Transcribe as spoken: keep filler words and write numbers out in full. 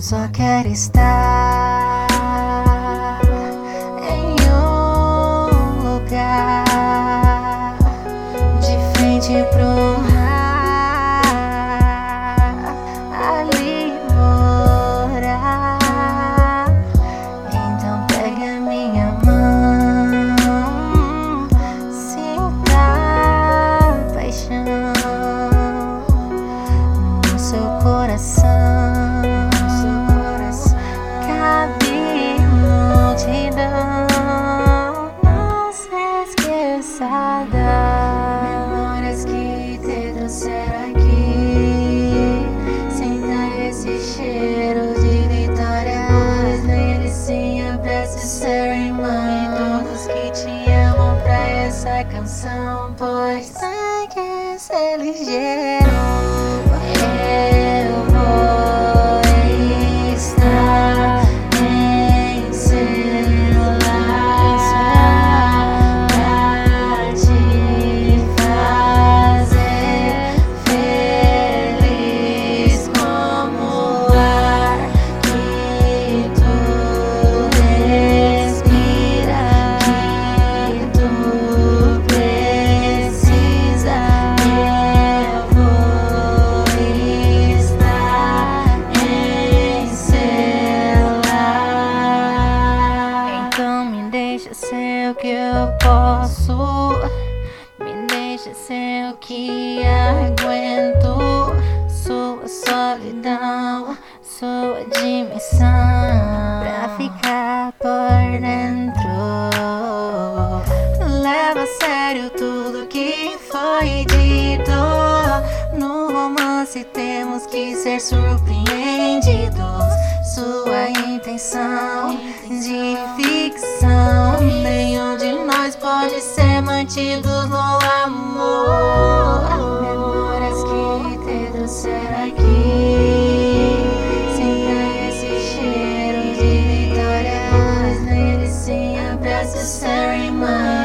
só quero estar em um lugar de frente pro mar, ali morar. Então pega minha mão, sinta a paixão no seu coração. Memórias que te trouxeram aqui. Sinta esse cheiro de vitória, pois nele sim abraça ser irmã. E todos que te amam pra essa canção, pois tem que ser ligeiro. Eu vou estar em seu lar pra te fazer feliz, como o ar que tu respira, que tu precisa. Eu vou estar em seu lar. Então me deixa ser o que eu posso, me deixa ser o que aguento. Sua solidão, sua dimensão, pra ficar por dentro. Leva a sério tudo que foi dito. No romance temos que ser surpreendidos. Sua intenção de ficção, nenhum de nós pode ser mantidos no amor. Memórias que te trouxeram aqui. Sinta esse cheiro de vitória, pois nele sim abraça ser irmã.